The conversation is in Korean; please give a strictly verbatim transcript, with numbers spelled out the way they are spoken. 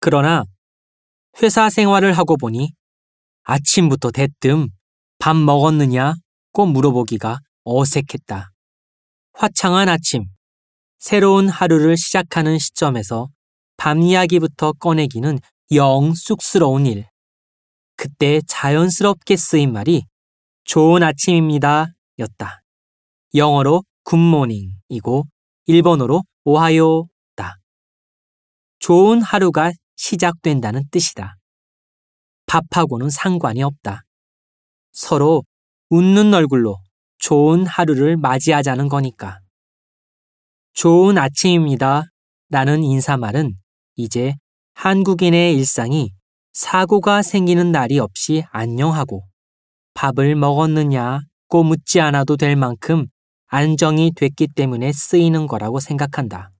그러나 회사 생활을 하고 보니 아침부터 대뜸 밥 먹었느냐고 물어보기가 어색했다. 화창한 아침, 새로운 하루를 시작하는 시점에서 밤 이야기부터 꺼내기는 영 쑥스러운 일. 그때 자연스럽게 쓰인 말이 좋은 아침입니다 였다. 영어로 굿모닝이고 일본어로 오하요다. 좋은 하루가 시작된다는 뜻이다. 밥하고는 상관이 없다. 서로 웃는 얼굴로 좋은 하루를 맞이하자는 거니까. 좋은 아침입니다 라는 인사말은 이제 한국인의 일상이 사고가 생기는 날이 없이 안녕하고 밥을 먹었느냐고 묻지 않아도 될 만큼 안정이 됐기 때문에 쓰이는 거라고 생각한다.